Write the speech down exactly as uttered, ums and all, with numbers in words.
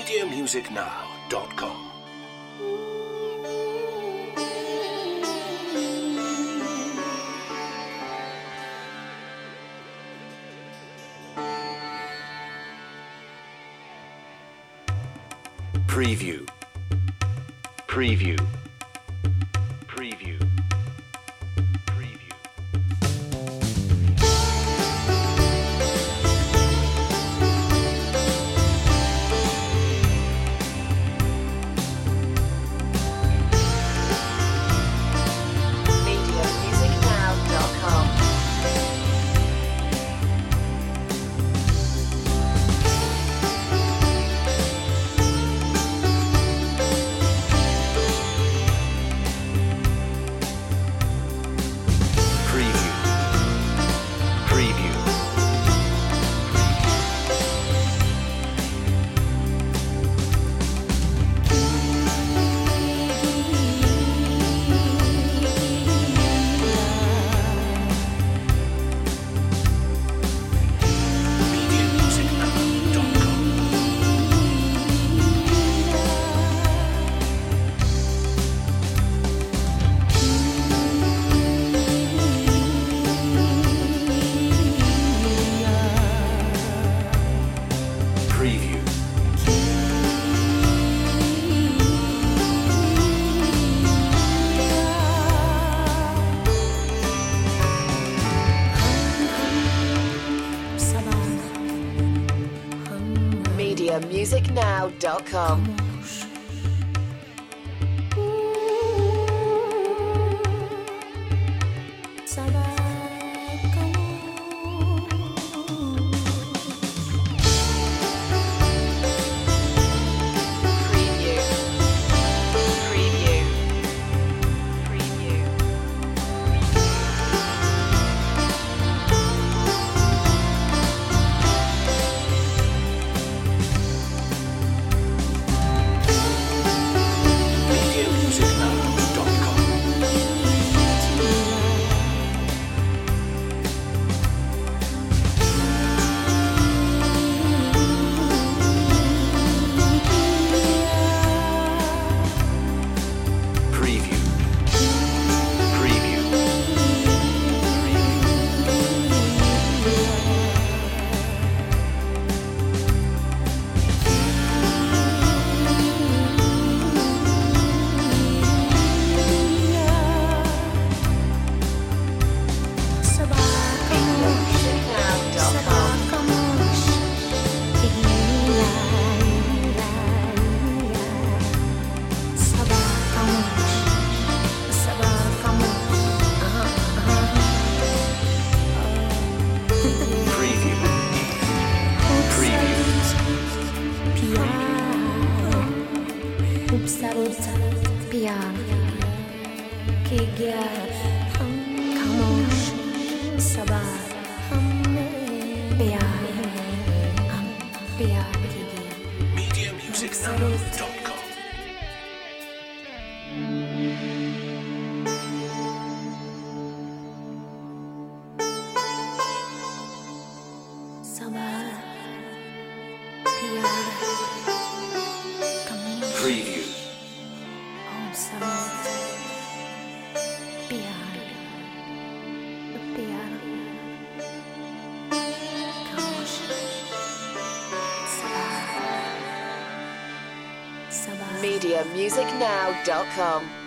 media music now dot com. Preview. Preview. Preview. Preview. media music now dot com. Preview. Preview. media music now dot com. Preview. media music now dot com. Preview. Preview. Preview. media music now dot com. Preview. Preview. media music now dot com. Preview. Preview. प्यार के गया खामोश सवार प्यार हम प्यार के गया media music now dot com. सवार प्यार खामोश Preview. हम सवार प्यार प्यार खामोश सवार सवार media music now dot com.